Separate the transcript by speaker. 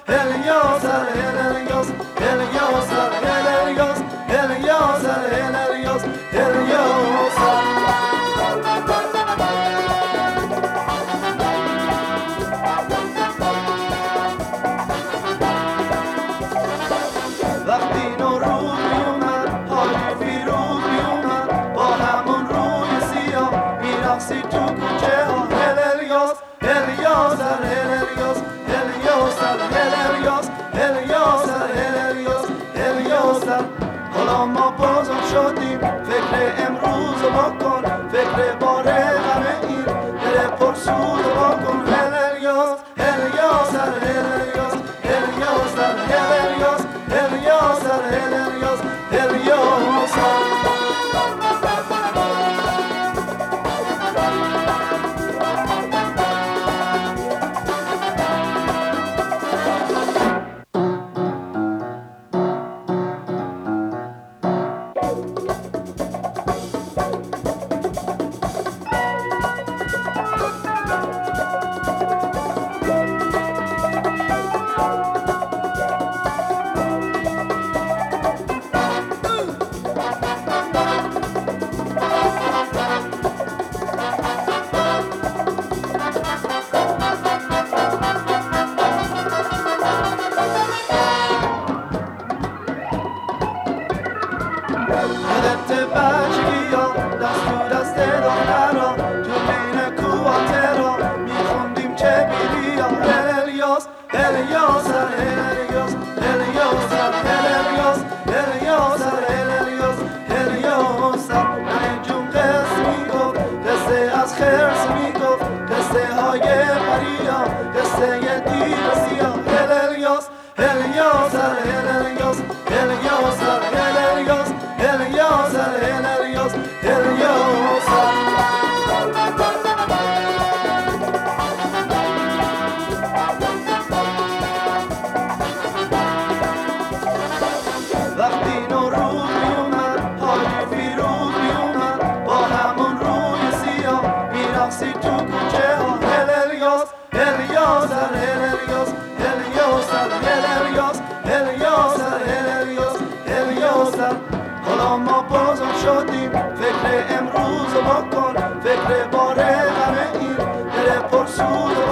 Speaker 1: Helios, Helios, Helios, Helios, Helios, Helios, Helios. وقتی نوروز میومد حالی فیروز میومد با همون روی سیاه میرقصی تو کوچه ها هلیوس هلیوس هلیوس هلیوس هلیوس هلیوس هلیوس هلیوس حالا ما بازم شدیم فکر امروز رو بکن فکر باره غم این دل پرسوز رو بکن هلیوس هلیوس هلیوس هلیوس هلیوس هلیوس هلیوس هلیوس یادت بچگی ها دست تو دست دخترا تو بین کواترا میخوندیم چه بیری ها هلیوس هلیوس هلیوس هلیوس هلیوس هلیوس هلیوس هلیوس نه جون قصه میگفت قصه از خرس میگفت قصه های پریا قصه دیر و سیاه هلیوس هلیوس هلیوس هلیوس هلیوس هلیوس هلیوس هلیوس وقتی نوروز میومد حالی فیروز میومد با همون روی سیاه میرقصی تو کوچه ها هلیوس هلیوس هلیوس هلیوس هلیوس هلیوس هلیوس هلیوس حالا ما بازم شدیم فکر امروز رو بکن فکر باره غم این دل پرسوز